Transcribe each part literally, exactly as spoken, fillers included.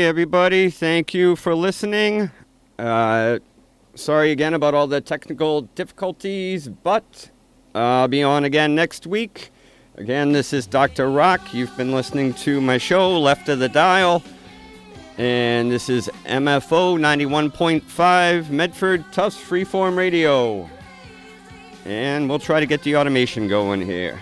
everybody. Thank you for listening. Uh, sorry again about all the technical difficulties, but I'll be on again next week. Again, this is Doctor Rock. You've been listening to my show, Left of the Dial. And this is M F O ninety-one point five, Medford Tufts Freeform Radio. And we'll try to get the automation going here.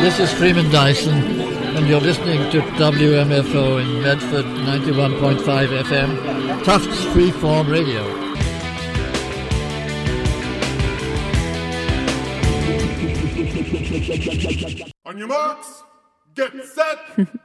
This is Freeman Dyson, and you're listening to W M F O in Medford, ninety-one point five F M, Tufts Freeform Radio. On your marks, get set!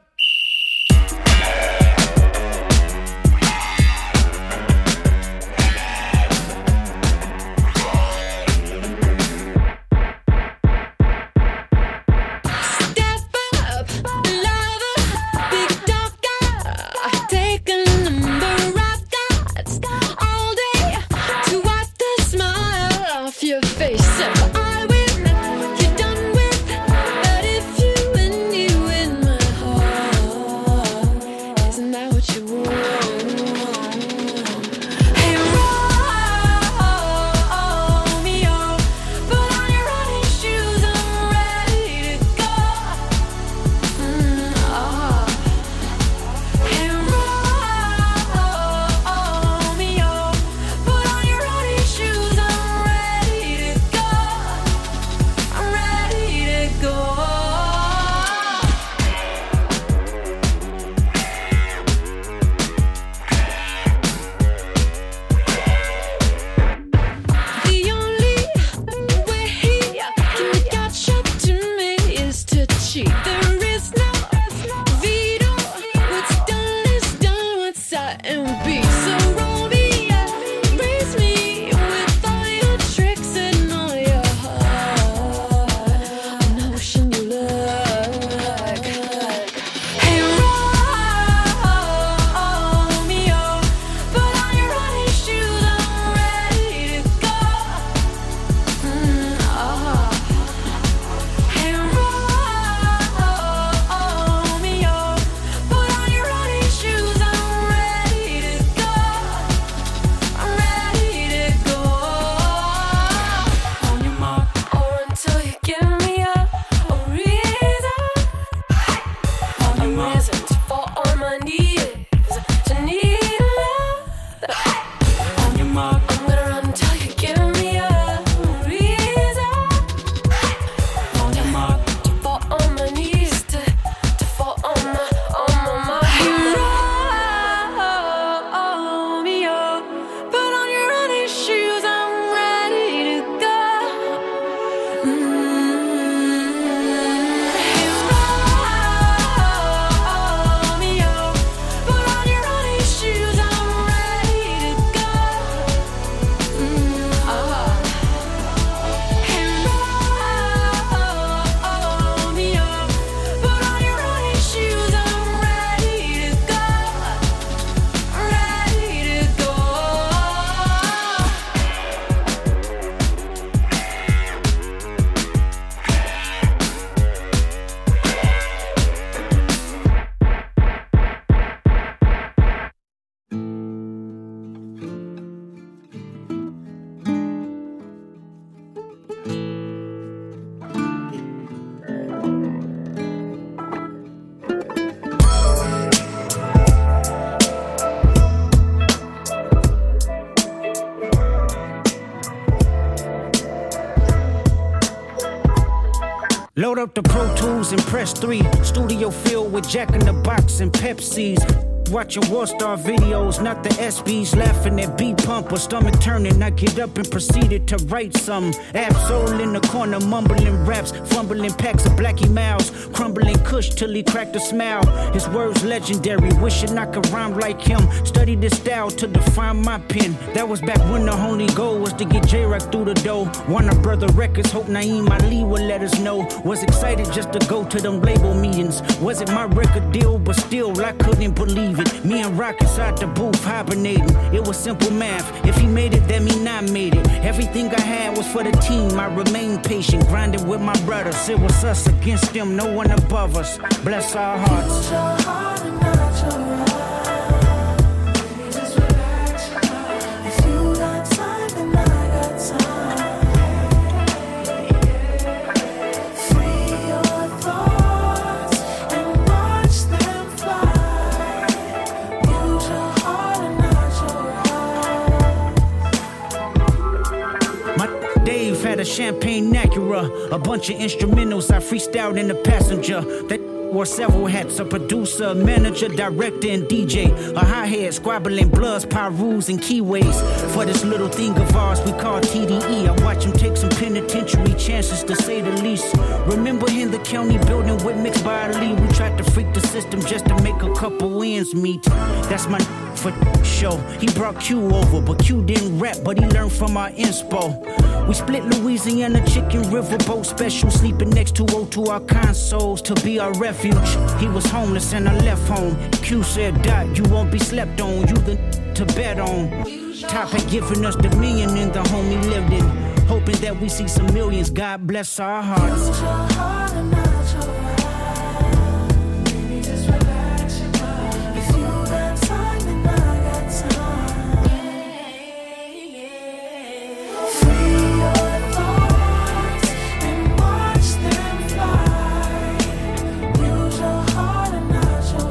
Load up the Pro Tools and press three. Studio filled with Jack in the Box and Pepsis. Watching War Star videos, not the S Bs. Laughing at beat pump or stomach turning. I get up and proceeded to write some. Absol in the corner, mumbling raps, fumbling packs of Blackie Mouse, crumbling Kush till he cracked a smile. His words legendary, wishing I could rhyme like him. Studied this style to define my pen. That was back when the only goal was to get J-Rock through the door. Warner Brother Records, hope Naeem Ali would let us know. Was excited just to go to them label meetings. Wasn't my record deal, but still I couldn't believe it. Me and Rock inside the booth hibernating. It was simple math. If he made it, that mean I made it. Everything I had was for the team. I remained patient, grinding with my brothers. It was us against them, no one above us. Bless our hearts. Use your heart and not your mind. Baby, just relax. If you got time, then I got time. Free your thoughts and watch them fly. Use your heart and not your mind. My days wife had a champagne Acura, a bunch of instrumentals I freestyled in the passenger. That wore several hats, a producer, manager, director, and D J. A hi-hat, squabbling bloods, pyrus, and keyways. For this little thing of ours we call T D E. I watch him take some penitentiary chances, to say the least. Remember in the county building with mixed by Lee, we tried to freak the system just to make a couple ends meet. That's my for show. He brought Q over, but Q didn't rap, but he learned from our inspo. We split Louisiana chicken riverboat special, sleeping next to O to our consoles to be our refuge. He was homeless and I left home. Q said, Dot, you won't be slept on, you the to bet on. Top had given us the million in the home he lived in, hoping that we see some millions. God bless our hearts. Use your heart and not your mind. Baby, just relax your mind. If you got time, then I got time. Free your thoughts and watch them fly. Use your heart and not your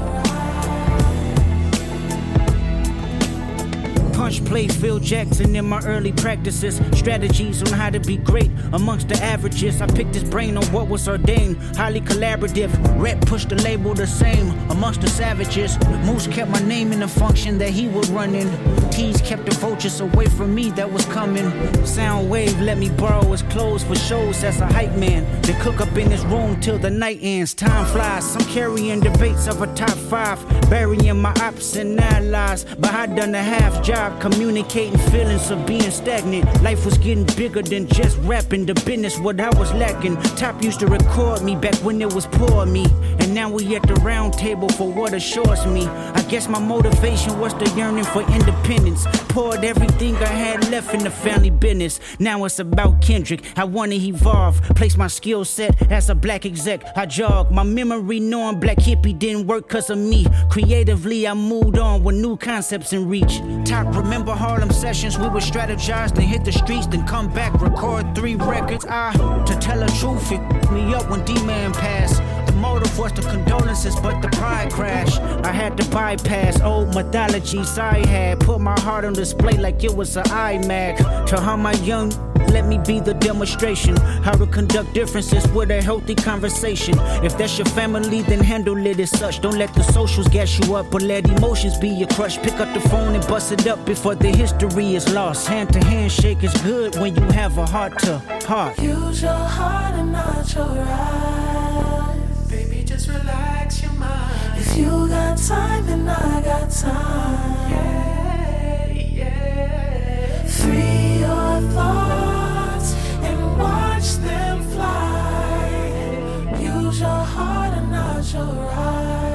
mind. Punch play Phil Jackson in my early practices. Strategies on how to be great amongst the averages. I picked his brain on what was ordained. Highly collaborative. Rep pushed the label the same amongst the savages. Moose kept my name in the function that he would run in. T's kept the vultures away from me that was coming. Soundwave let me borrow his clothes for shows as a hype man. They cook up in his room till the night ends. Time flies. Some carrying debates of a top five. Burying my ops and allies. But I done a half job communicating feelings of being stagnant. Life was getting bigger than just rapping. The business what I was lacking. Top used to record me back when it was poor me, and now we at the round table for what assures me. I guess my motivation was the yearning for independence. Poured everything I had left in the family business. Now it's about Kendrick. I wanna evolve, place my skill set as a black exec. I jog my memory knowing Black Hippie didn't work cause of me. Creatively I moved on with new concepts in reach. Top remember Harlem sessions, we would strategize, then hit the streets, then come back, record three records. I, to tell the truth, it me up when D-Man passed. The motive was the condolences, but the pride crashed. I had to bypass old mythologies I had. Put my heart on display like it was an iMac. To how my young, let me be the demonstration. How to conduct differences with a healthy conversation. If that's your family, then handle it as such. Don't let the socials gas you up, but let emotions be your crush. Pick up the phone and bust it up before the history is lost. Hand to hand shake is good when you have a heart to heart. Use your heart and not your eyes. Baby, just relax your mind. If you got time, then I got time. Yeah, yeah. Free your thoughts and watch them fly. Use your heart and not your eyes.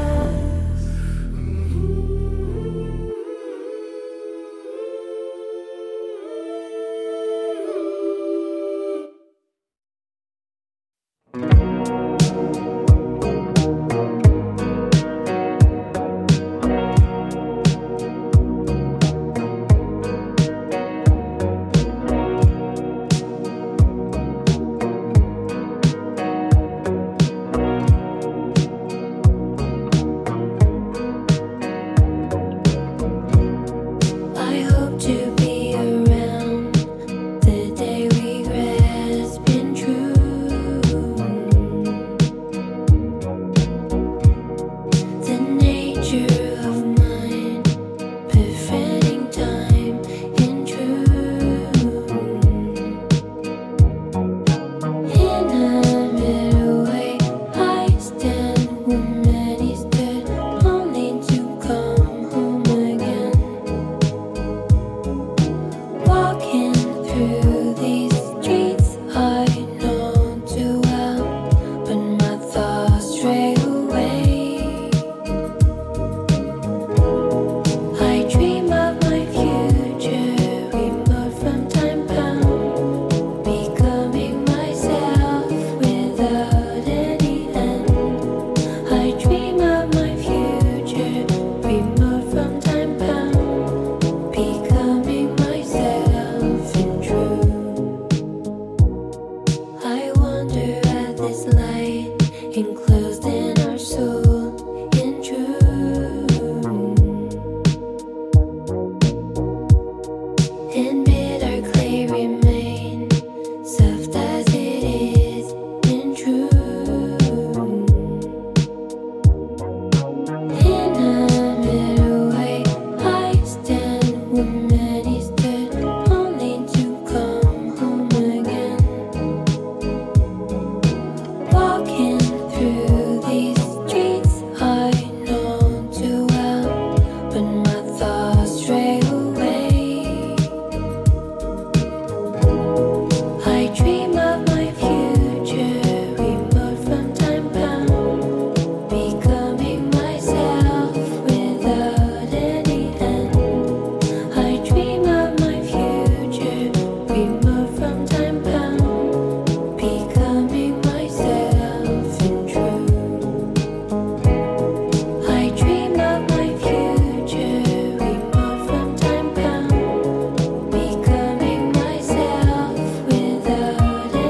Becoming myself without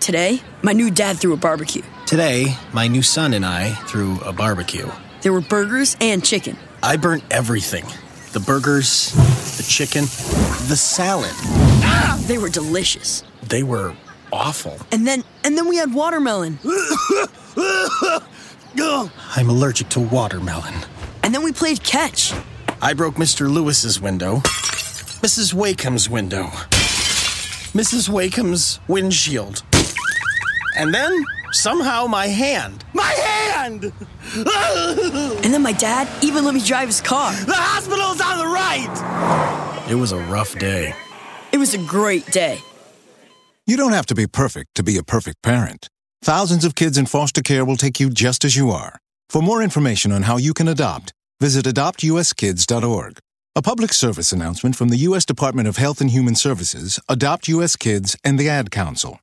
Today, my new dad threw a barbecue. Today, my new son and I threw a barbecue. There were burgers and chicken. I burnt everything. The burgers, the chicken, the salad. Ah! They were delicious. They were awful. And then, and then we had watermelon. I'm allergic to watermelon. And then we played catch. I broke Mister Lewis's window, Missus Wakeham's window, Missus Wakeham's windshield. And then, somehow, my hand. My hand! And then my dad even let me drive his car. The hospital's on the right! It was a rough day. It was a great day. You don't have to be perfect to be a perfect parent. Thousands of kids in foster care will take you just as you are. For more information on how you can adopt, visit adopt u s kids dot org. A public service announcement from the U S Department of Health and Human Services, Adopt U S Kids, and the Ad Council.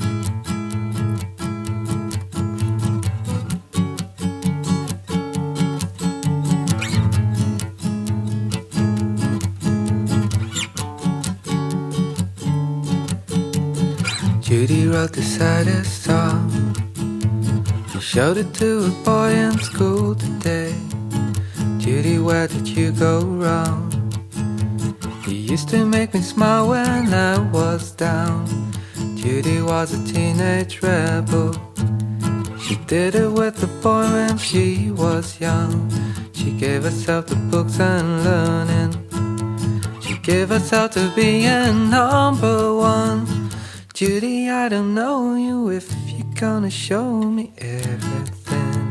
Judy wrote the saddest song. She showed it to a boy in school today. Judy, where did you go wrong? You used to make me smile when I was down. Judy was a teenage rebel. She did it with a boy when she was young. She gave herself to books and learning. She gave herself to being number one. Judy, I don't know you if you're gonna show me everything.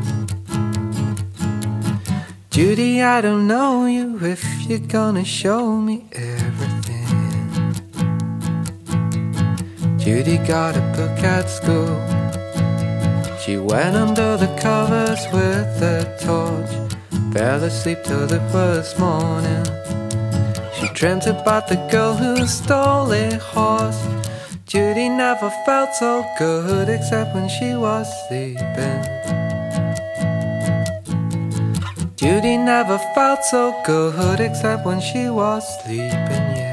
Judy, I don't know you if you're gonna show me everything. Judy got a book at school. She went under the covers with a torch. Fell asleep till it was morning. She dreamt about the girl who stole a horse. Judy never felt so good except when she was sleeping. Judy never felt so good except when she was sleeping, yeah.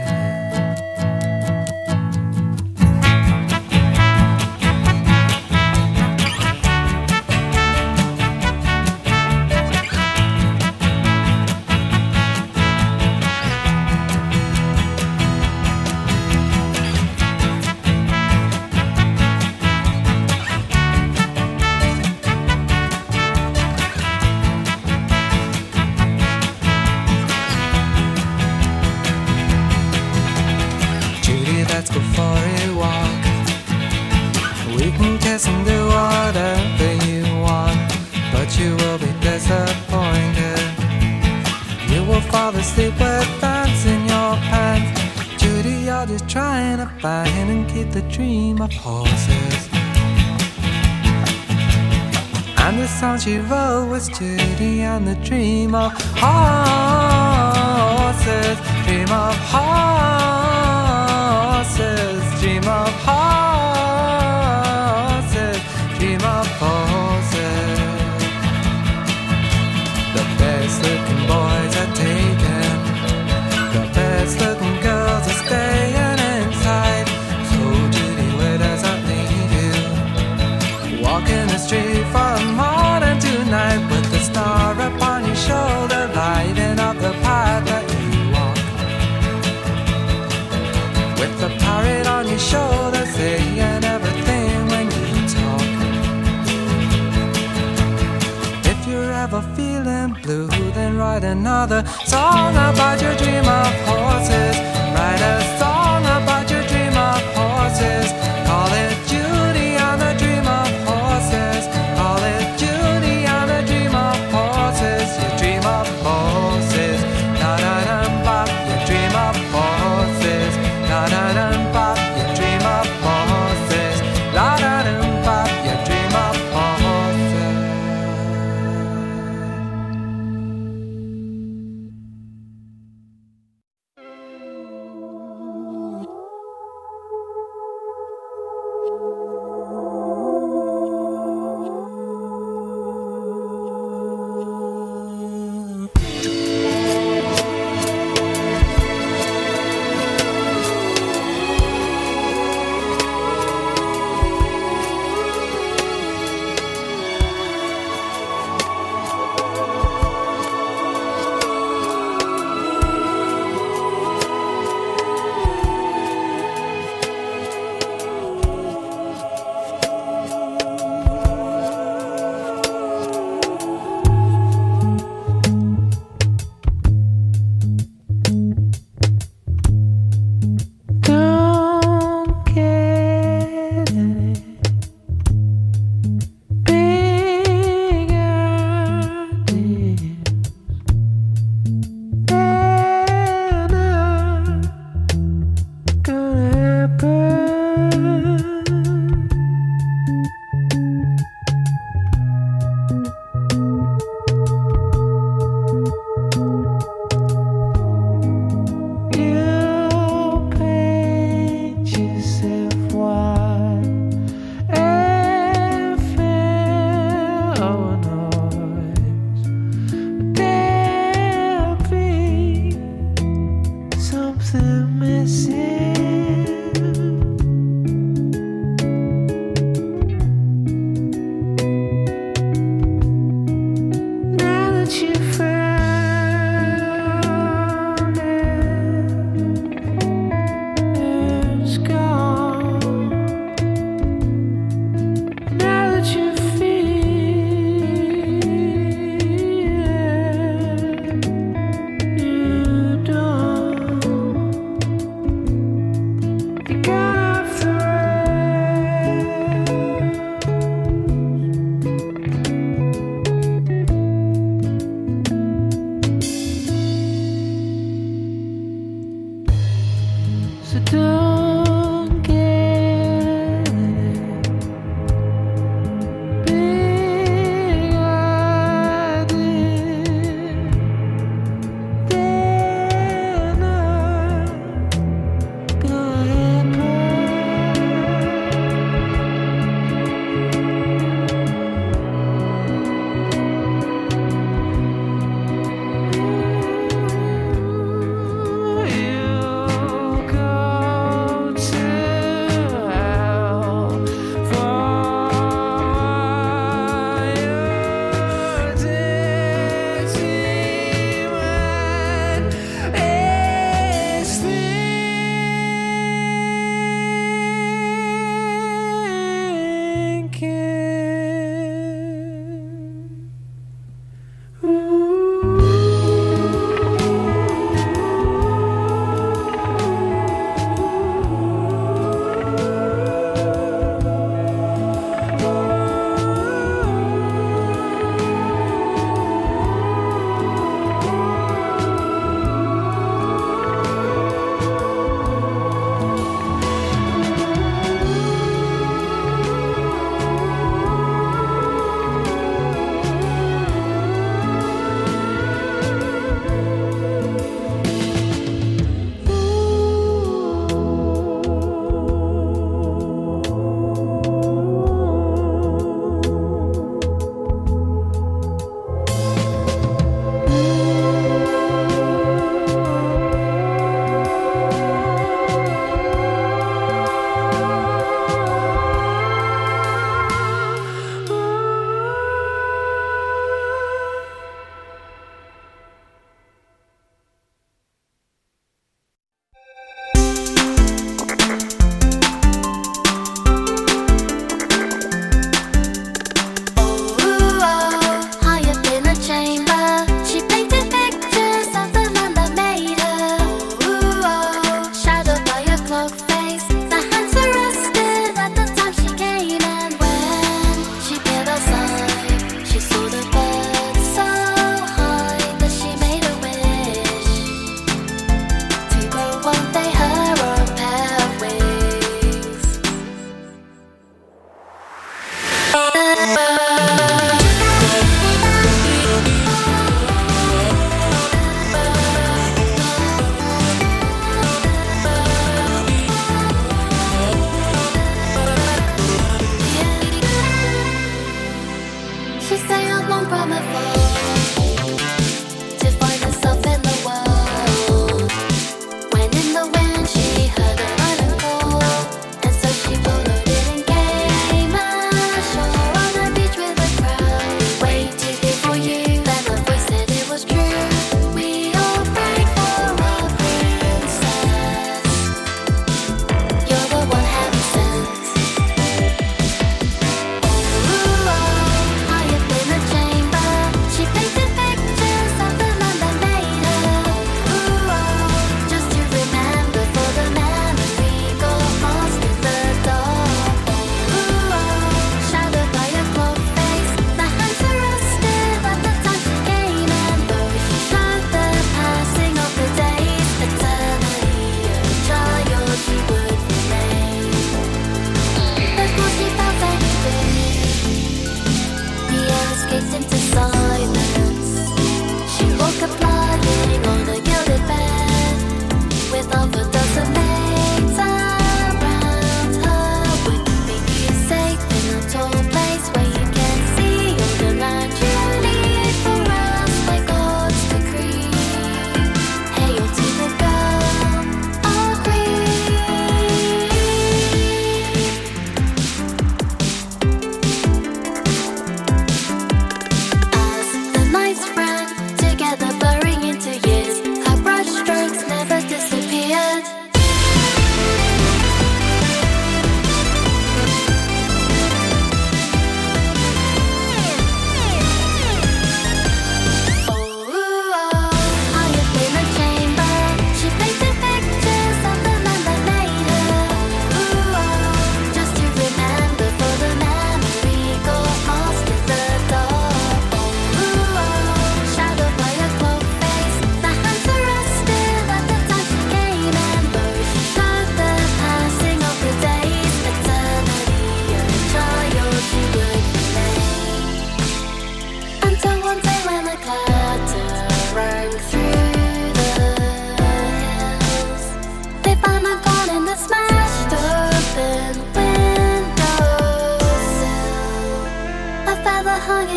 Sleep with bands in your pants. Judy, you're just trying to find and keep the dream of horses. And the song she wrote was Judy and the dream of horses. Dream of horses. Dream of horses. Dream of horses. The best looking boys are taken. The best looking girls are staying inside. So Judy, where does that leave you? Walking the street from morning to night with the star upon your shoulder, lighting up the path that you walk. With the parrot on your shoulder, saying everything when you talk. If you're ever feeling blue, then write another song about your dream of horses. Write a song about your dream of horses. Call it Judy and the dream of horses. Call it Judy and the dream of horses. Your dream of horses. Na na na bop. Your dream of horses. Na na na bop. Your dream of horses. La na na bop. Your dream of horses.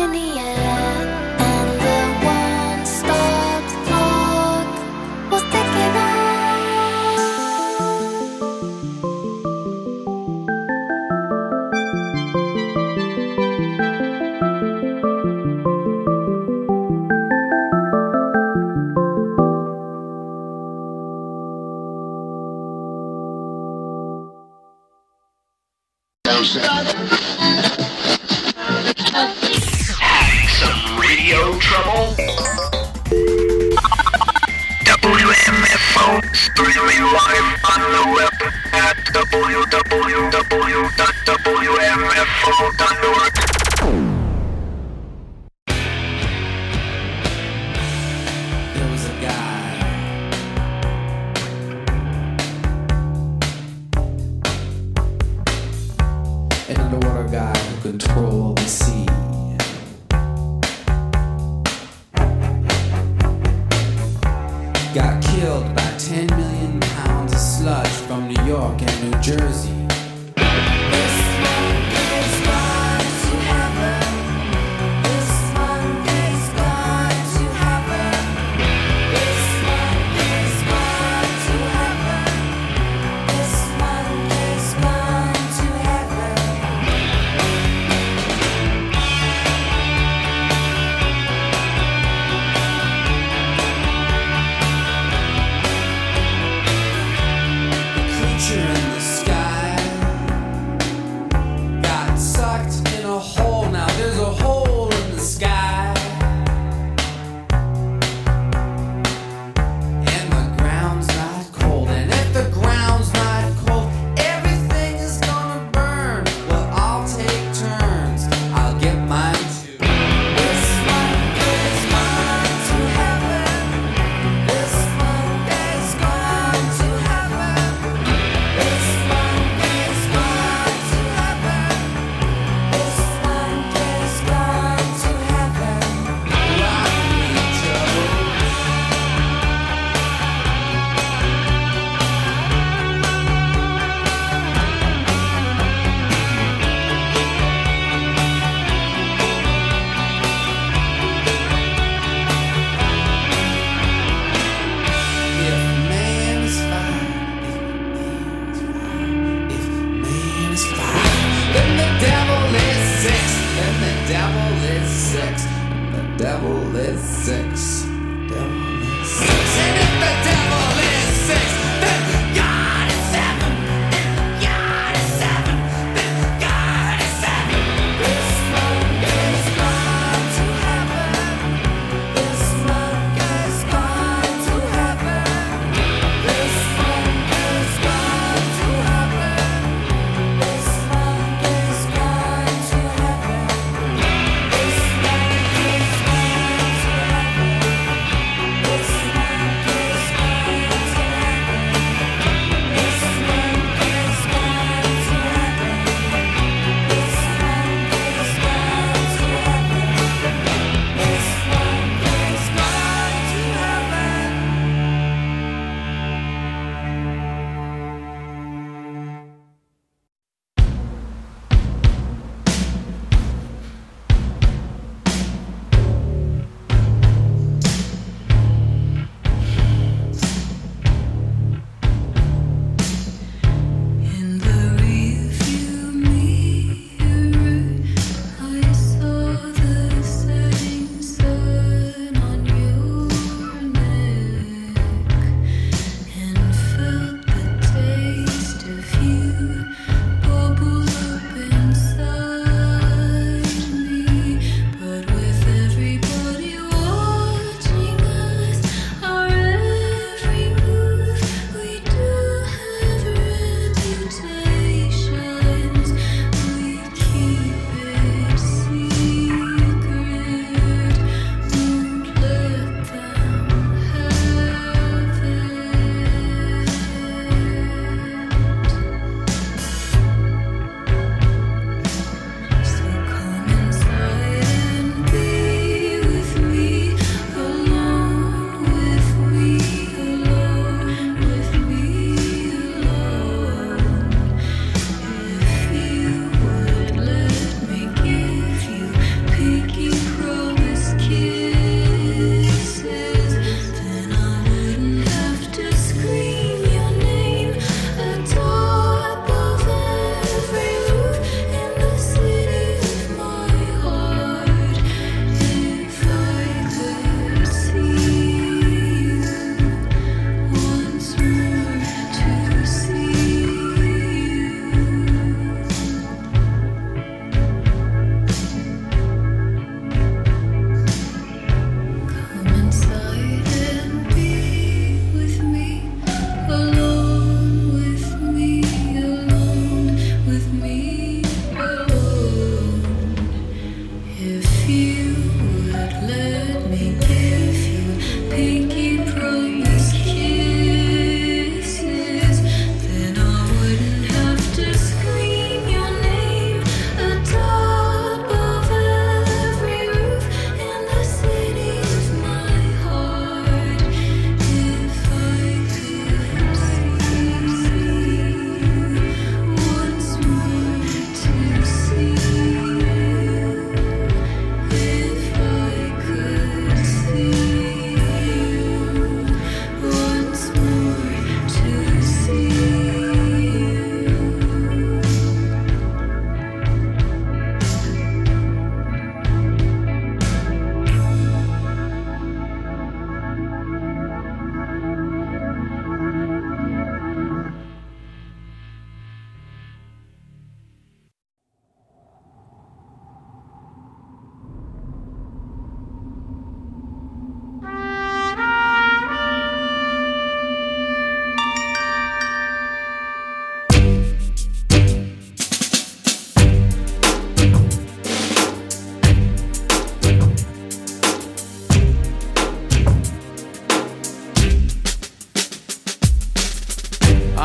in the air, and the one-stop clock was ticking on. Having some radio trouble? W M F O streaming live on the web at w w w dot w m f o dot org. There was a guy an underwater guy who controlled the sea. Got killed by ten million pounds of sludge from New York and New Jersey. This one is gone to heaven. This one is gone to heaven. This one is gone to heaven. This one is gone to heaven. Creature in the sky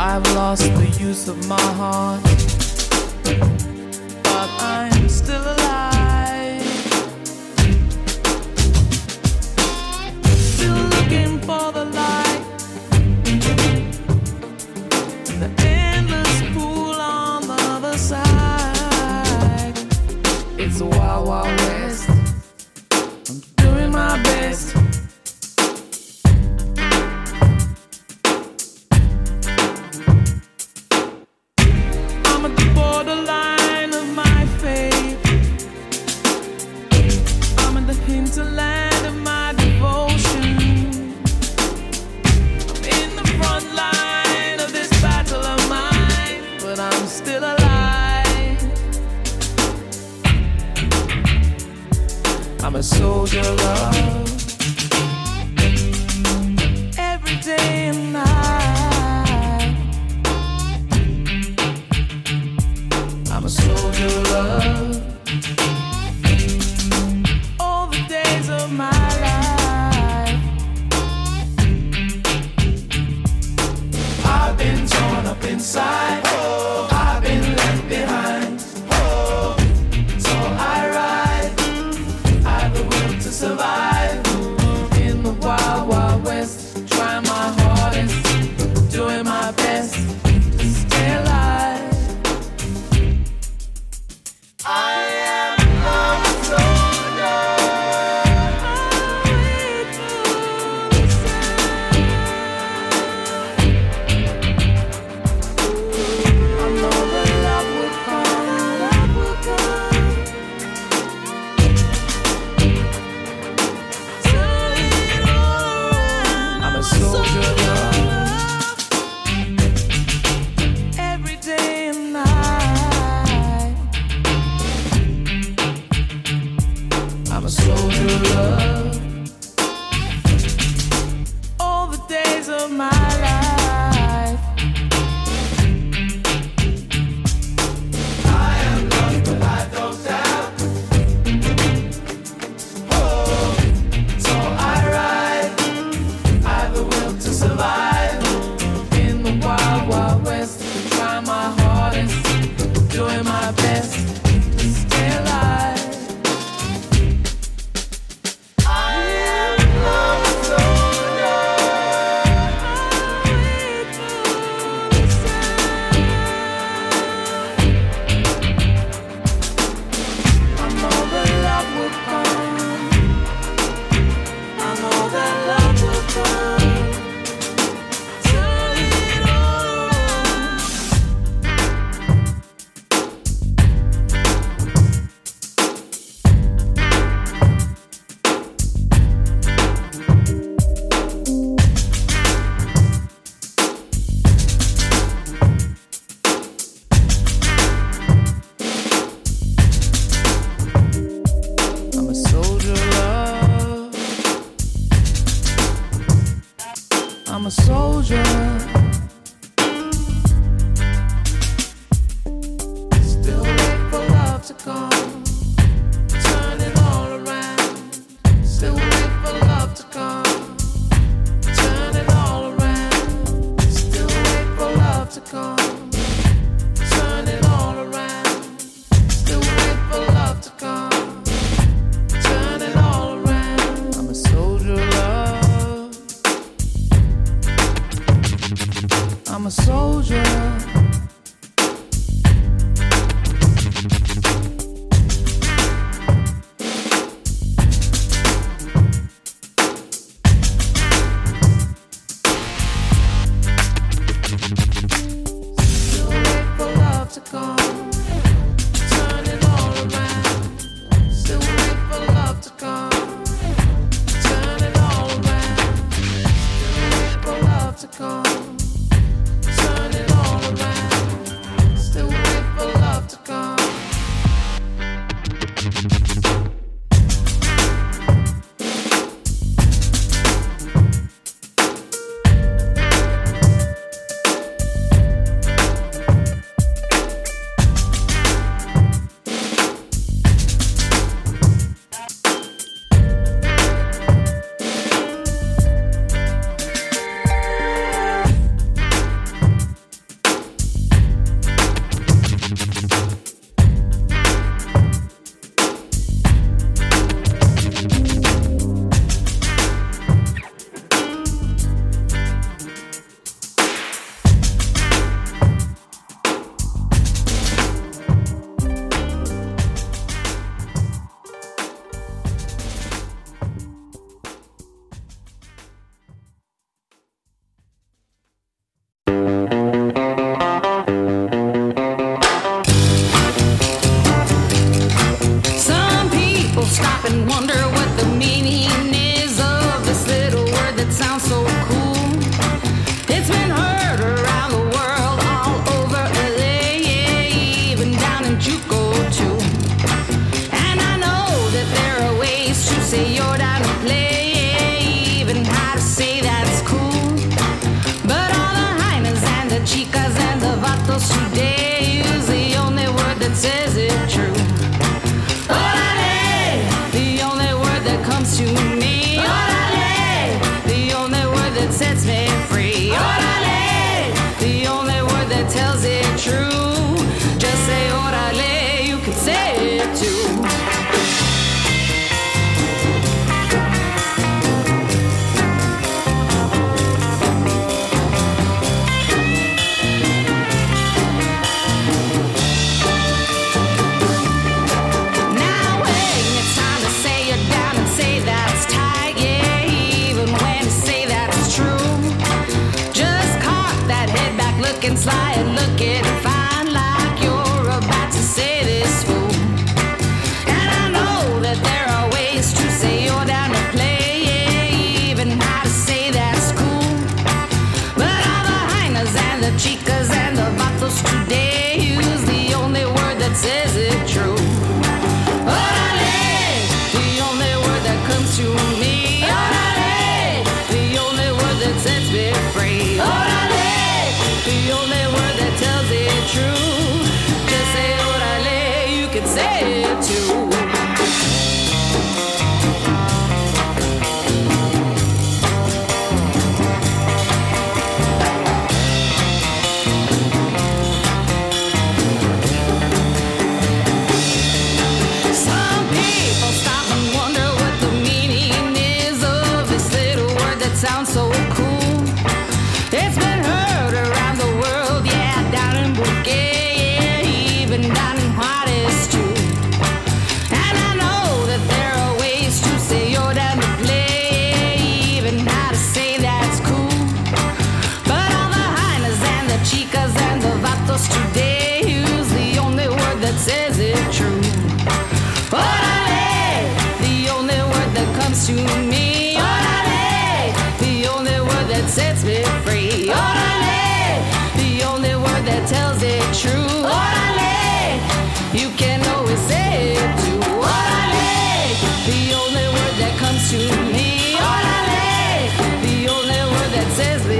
I've lost the use of my heart, but I'm still alive. Still looking for the light, the endless pool on the other side. It's a wild, wild west. I'm doing my best. I'm at the borderline of my fate. I'm in the hinterland of my devotion. I'm in the front line of this battle of mine, but I'm still alive. I'm a soldier of love, every day and night. I'm a soldier of love, all the days of my life. I've been torn up inside, oh, I've been left behind, oh, so I ride, I've the will to survive in the wild, wild west, trying my hardest, doing my best to stay alive. I am a soldier. I know that love will come, love will come. Turn it all around. I'm a soldier of love, every day and night. I'm a soldier of love, all the days of my life. I am loved, but I don't doubt. Oh, so I ride, I've the will to survive in the wild, wild west, trying my hardest, doing my best to stay alive. I am a soldier. I know that love will come. I know that love will come. Turn it all around. I'm a soldier of love. I'm a soldier. Still wait for love to come. Turn it all around. Still wait for love to come. Turn it all around. Still wait for love to come. Turn it all around. Still wait for love to come. Turn it all around. I'm a soldier of love. I'm a soldier. Still wait for love to come. Turn it all around. Still wait for love to come. Turn it all around. Still wait for love to come. Turn it all around.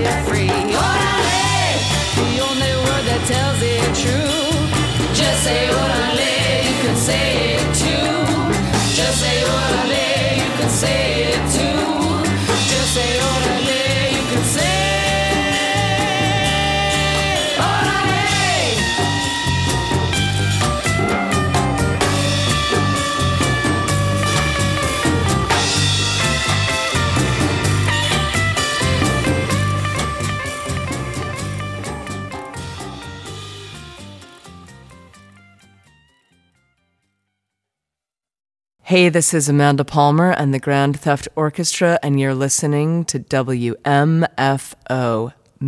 free. Orale, the only word that tells it true. Just say orale, you can say it too. Just say orale, you can say it too. Just say orale, you can say Hey, this is Amanda Palmer and the Grand Theft Orchestra, and you're listening to W M F O.